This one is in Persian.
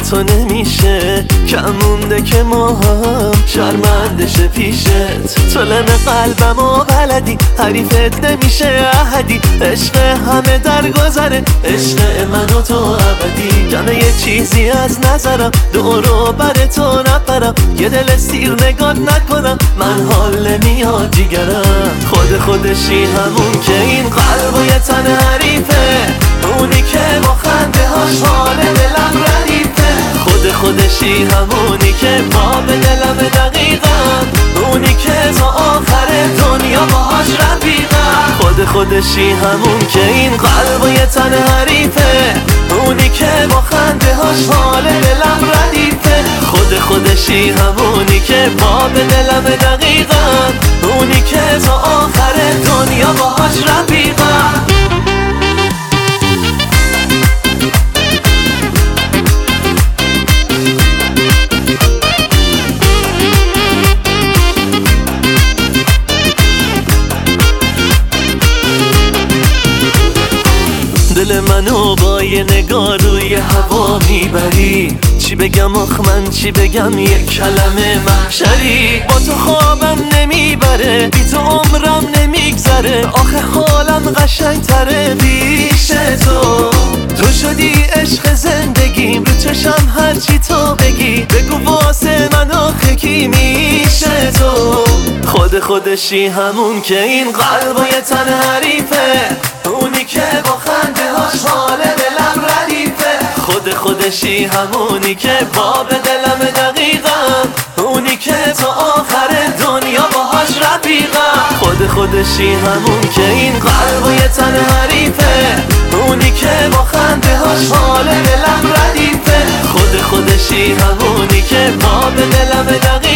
تو نمیشه کم مونده که ما هم شرمنده شه پیشت. تو لم قلبمو بلدی حریفت نمیشه احدی. عشق همه در گذره عشق من و تو ابدی. جمعه یه چیزی از نظرم دورو بر تو نپرم. یه دل سیر نگات نکنم من حال نمیاد جیگرم. خودشی همون که این قلب و یه تن حریفه. اونی که با خنده هاش حال دلم ردیفه. خودشی همونی که پا به دلم دقیقا. اونی که تا آخر دنیا باهاش رفیقم. خودشی همون که این قلب و یه تن حریفه. اونی که با خنده هاش حال دلم ردیفه. خودشی همونی که پا به دلم دقیقا. اونی که تا آخر دنیا باهاش رفیقم. دل منو با یه نگاه روی هوا میبری. چی بگم آخ من چی بگم یه کلمه محشری. با تو خوابم نمیبره بی تو عمرم نمیگذره. آخه حالم قشنگ تره پیش تو شدی عشق زندگیم. رو چشم هرچی تو بگی بگو واسه من آخه کی میشه تو. خودشی همون که این قلب و یه تن حریفه. اونی که با خنده هاش حال دلم ردیفه. خودشی همونی که با به دلم دقیقم. اونی که تا آخر دنیا باهاش رفیقم. خودشی همون که این قلب و یه تن حریفه. اونی که با خنده هاش حال دلم ردیفه. خودشی همونی که با به دلم دقیقم.